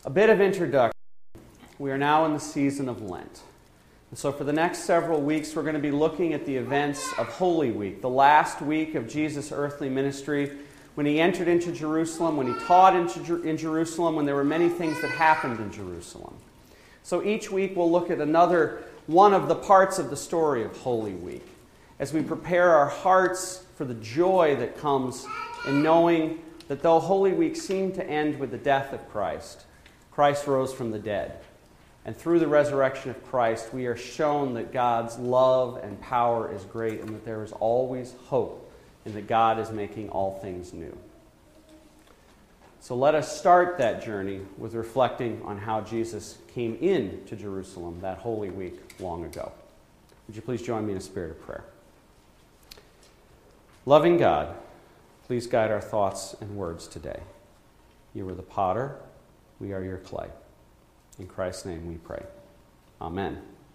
A bit of introduction. We are now in the season of Lent. And so for the next several weeks, we're going to be looking at the events of Holy Week, the last week of Jesus' earthly ministry, when he entered into Jerusalem, when he taught in Jerusalem, when there were many things that happened in Jerusalem. So each week we'll look at another one of the parts of the story of Holy Week, as we prepare our hearts for the joy that comes in knowing that though Holy Week seemed to end with the death of Christ, Christ rose from the dead. And through the resurrection of Christ, we are shown that God's love and power is great and that there is always hope and that God is making all things new. So let us start that journey with reflecting on how Jesus came into Jerusalem that Holy Week long ago. Would you please join me in a spirit of prayer? Loving God, please guide our thoughts and words today. You are the potter, we are your clay. In Christ's name we pray. Amen.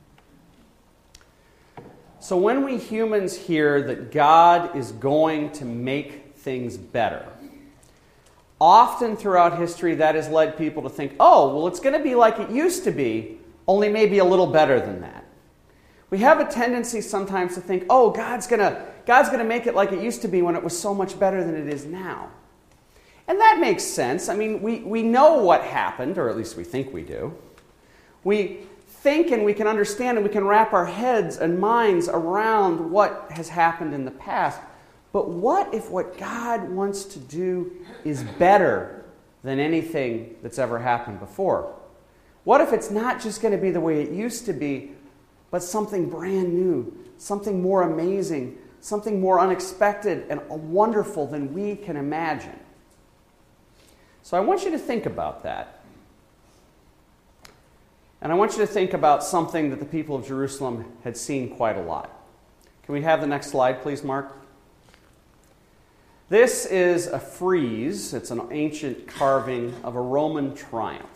So when we humans hear that God is going to make things better, often throughout history that has led people to think, oh, well, it's going to be like it used to be, only maybe a little better than that. We have a tendency sometimes to think, oh, God's going to make it like it used to be when it was so much better than it is now. And that makes sense. I mean, we know what happened, or at least we think we do. We think and we can understand and we can wrap our heads and minds around what has happened in the past. But what if what God wants to do is better than anything that's ever happened before? What if it's not just going to be the way it used to be, but something brand new, something more amazing, something more unexpected and wonderful than we can imagine? So I want you to think about that. And I want you to think about something that the people of Jerusalem had seen quite a lot. Can we have the next slide, please, Mark? This is a frieze. It's an ancient carving of a Roman triumph.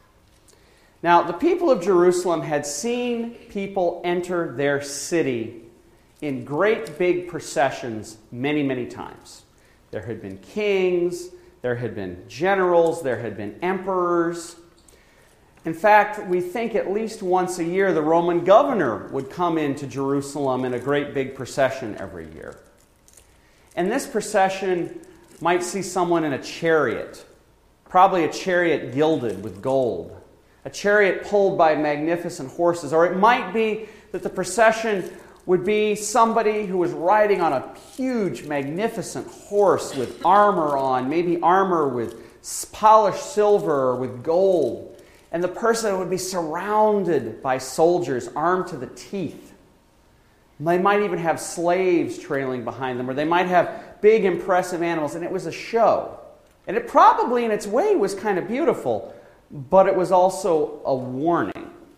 Now, the people of Jerusalem had seen people enter their city in great big processions many, many times. There had been kings, there had been generals, there had been emperors. In fact, we think at least once a year the Roman governor would come into Jerusalem in a great big procession every year. And this procession might see someone in a chariot, probably a chariot gilded with gold, a chariot pulled by magnificent horses, or it might be that the procession would be somebody who was riding on a huge, magnificent horse with armor on, maybe armor with polished silver or with gold. And the person would be surrounded by soldiers armed to the teeth. They might even have slaves trailing behind them, or they might have big, impressive animals. And it was a show. And it probably, in its way, was kind of beautiful, but it was also a warning.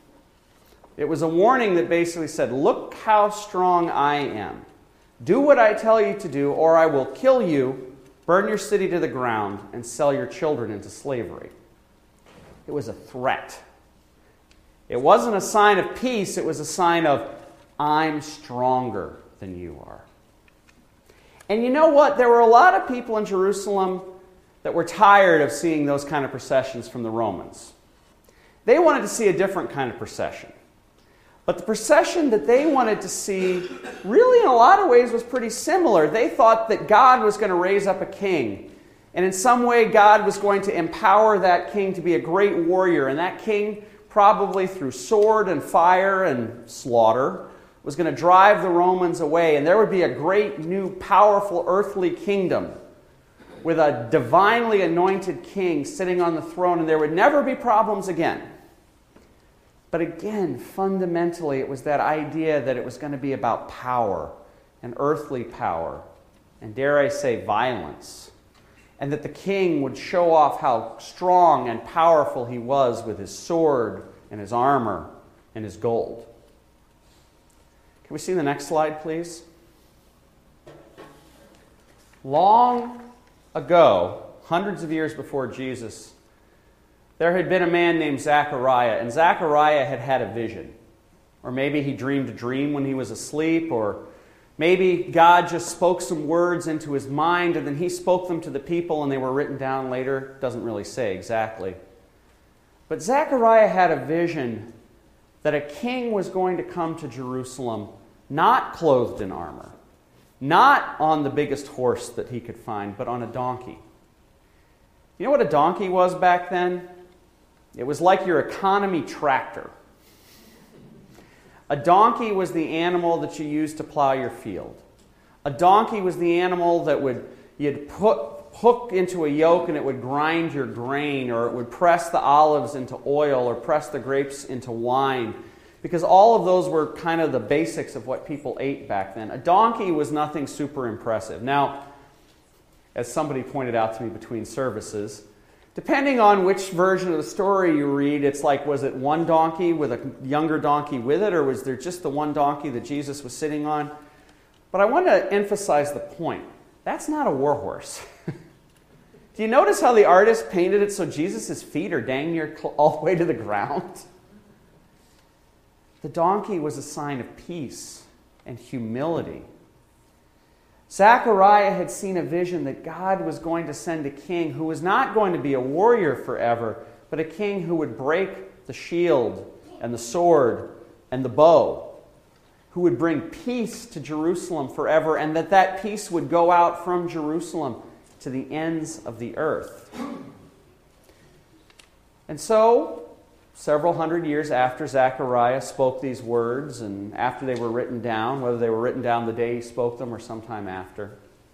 It was a warning that basically said, look how strong I am. Do what I tell you to do, or I will kill you, burn your city to the ground, and sell your children into slavery. It was a threat. It wasn't a sign of peace, it was a sign of, I'm stronger than you are. And you know what? There were a lot of people in Jerusalem that were tired of seeing those kind of processions from the Romans. They wanted to see a different kind of procession. But the procession that they wanted to see really in a lot of ways was pretty similar. They thought that God was going to raise up a king. And in some way God was going to empower that king to be a great warrior. And that king, probably through sword and fire and slaughter, was going to drive the Romans away. And there would be a great new powerful earthly kingdom with a divinely anointed king sitting on the throne. And there would never be problems again. But again, fundamentally, it was that idea that it was going to be about power and earthly power, and dare I say, violence, and that the king would show off how strong and powerful he was with his sword and his armor and his gold. Can we see the next slide, please? Long ago, hundreds of years before Jesus, there had been a man named Zechariah, and Zechariah had had a vision. Or maybe he dreamed a dream when he was asleep, or maybe God just spoke some words into his mind, and then he spoke them to the people, and they were written down later. Doesn't really say exactly. But Zechariah had a vision that a king was going to come to Jerusalem not clothed in armor, not on the biggest horse that he could find, but on a donkey. You know what a donkey was back then? It was like your economy tractor. A donkey was the animal that you used to plow your field. A donkey was the animal that you'd hook into a yoke and it would grind your grain, or it would press the olives into oil, or press the grapes into wine, because all of those were kind of the basics of what people ate back then. A donkey was nothing super impressive. Now, as somebody pointed out to me between services, depending on which version of the story you read, it's like, was it one donkey with a younger donkey with it, or was there just the one donkey that Jesus was sitting on? But I want to emphasize the point. That's not a war horse. Do you notice how the artist painted it so Jesus' feet are dang near all the way to the ground? The donkey was a sign of peace and humility. Zechariah had seen a vision that God was going to send a king who was not going to be a warrior forever, but a king who would break the shield and the sword and the bow, who would bring peace to Jerusalem forever, and that peace would go out from Jerusalem to the ends of the earth. And so, several hundred years after Zechariah spoke these words, and after they were written down, whether they were written down the day he spoke them or sometime after,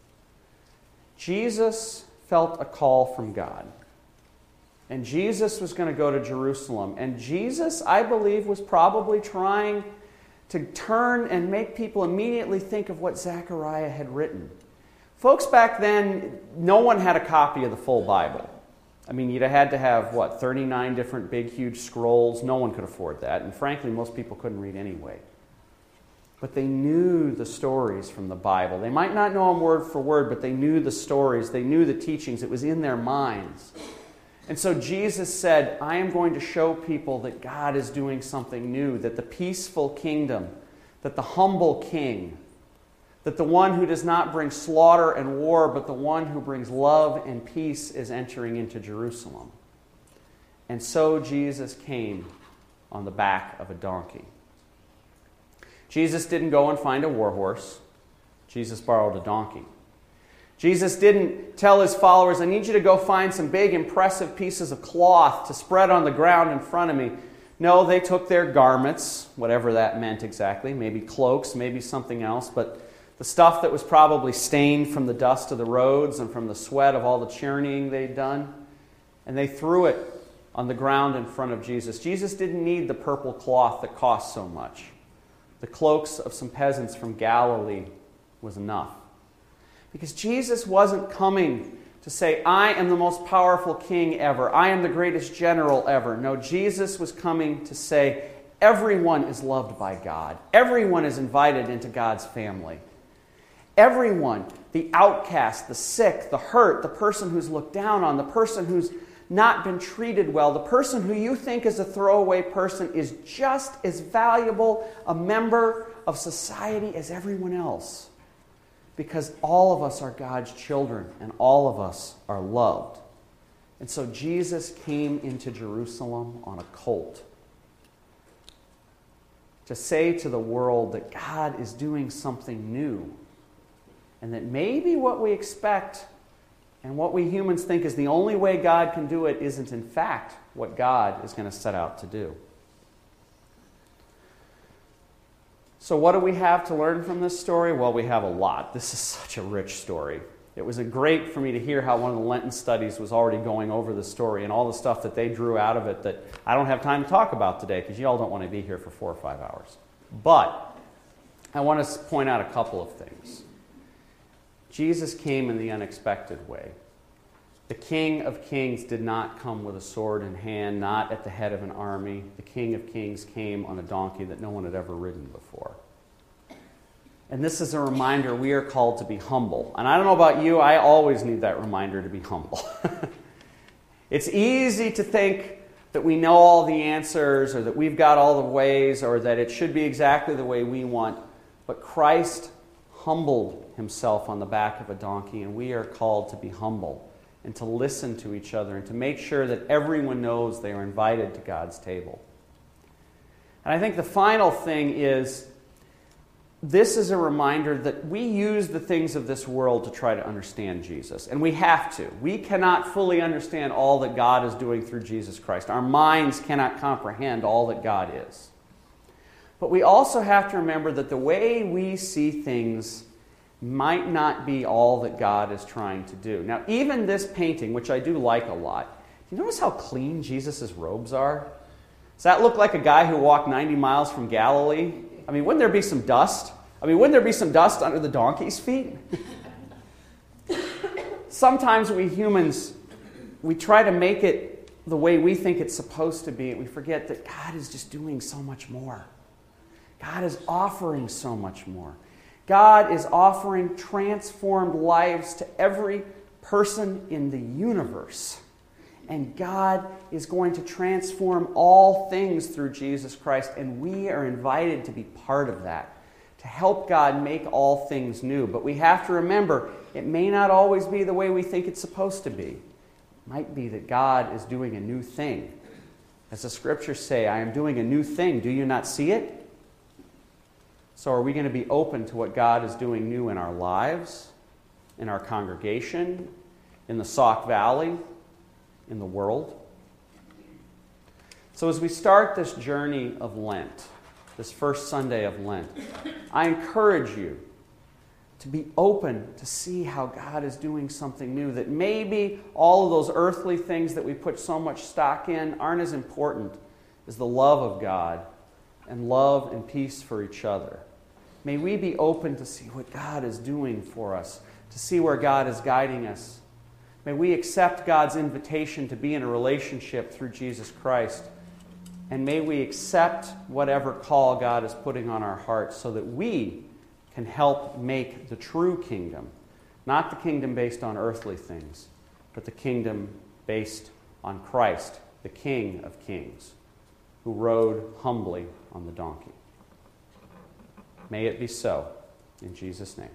Jesus felt a call from God. And Jesus was going to go to Jerusalem. And Jesus, I believe, was probably trying to turn and make people immediately think of what Zechariah had written. Folks back then, no one had a copy of the full Bible. I mean, you'd have had to have, 39 different big, huge scrolls. No one could afford that. And frankly, most people couldn't read anyway. But they knew the stories from the Bible. They might not know them word for word, but they knew the stories. They knew the teachings. It was in their minds. And so Jesus said, I am going to show people that God is doing something new, that the peaceful kingdom, that the humble king, that the one who does not bring slaughter and war, but the one who brings love and peace is entering into Jerusalem. And so Jesus came on the back of a donkey. Jesus didn't go and find a war horse. Jesus borrowed a donkey. Jesus didn't tell his followers, I need you to go find some big, impressive pieces of cloth to spread on the ground in front of me. No, they took their garments, whatever that meant exactly, maybe cloaks, maybe something else, but the stuff that was probably stained from the dust of the roads and from the sweat of all the journeying they'd done, and they threw it on the ground in front of Jesus. Jesus didn't need the purple cloth that cost so much. The cloaks of some peasants from Galilee was enough. Because Jesus wasn't coming to say, I am the most powerful king ever. I am the greatest general ever. No, Jesus was coming to say, everyone is loved by God. Everyone is invited into God's family. Everyone, the outcast, the sick, the hurt, the person who's looked down on, the person who's not been treated well, the person who you think is a throwaway person is just as valuable a member of society as everyone else. Because all of us are God's children and all of us are loved. And so Jesus came into Jerusalem on a colt to say to the world that God is doing something new. And that maybe what we expect and what we humans think is the only way God can do it isn't in fact what God is going to set out to do. So what do we have to learn from this story? Well, we have a lot. This is such a rich story. It was great for me to hear how one of the Lenten studies was already going over the story and all the stuff that they drew out of it that I don't have time to talk about today because you all don't want to be here for 4 or 5 hours. But I want to point out a couple of things. Jesus came in the unexpected way. The King of Kings did not come with a sword in hand, not at the head of an army. The King of Kings came on a donkey that no one had ever ridden before. And this is a reminder we are called to be humble. And I don't know about you, I always need that reminder to be humble. It's easy to think that we know all the answers or that we've got all the ways or that it should be exactly the way we want. But Christ humbled himself on the back of a donkey, and we are called to be humble and to listen to each other and to make sure that everyone knows they are invited to God's table. And I think the final thing is, this is a reminder that we use the things of this world to try to understand Jesus. And we have to. We cannot fully understand all that God is doing through Jesus Christ. Our minds cannot comprehend all that God is. But we also have to remember that the way we see things might not be all that God is trying to do. Now, even this painting, which I do like a lot, do you notice how clean Jesus' robes are? Does that look like a guy who walked 90 miles from Galilee? I mean, wouldn't there be some dust? Wouldn't there be some dust under the donkey's feet? Sometimes we humans, we try to make it the way we think it's supposed to be, and we forget that God is just doing so much more. God is offering so much more. God is offering transformed lives to every person in the universe. And God is going to transform all things through Jesus Christ, and we are invited to be part of that, to help God make all things new. But we have to remember, it may not always be the way we think it's supposed to be. It might be that God is doing a new thing. As the Scriptures say, I am doing a new thing. Do you not see it? So are we going to be open to what God is doing new in our lives, in our congregation, in the Sauk Valley, in the world? So as we start this journey of Lent, this first Sunday of Lent, I encourage you to be open to see how God is doing something new, that maybe all of those earthly things that we put so much stock in aren't as important as the love of God and love and peace for each other. May we be open to see what God is doing for us, to see where God is guiding us. May we accept God's invitation to be in a relationship through Jesus Christ. And may we accept whatever call God is putting on our hearts so that we can help make the true kingdom, not the kingdom based on earthly things, but the kingdom based on Christ, the King of Kings, who rode humbly on the donkey. May it be so, in Jesus' name.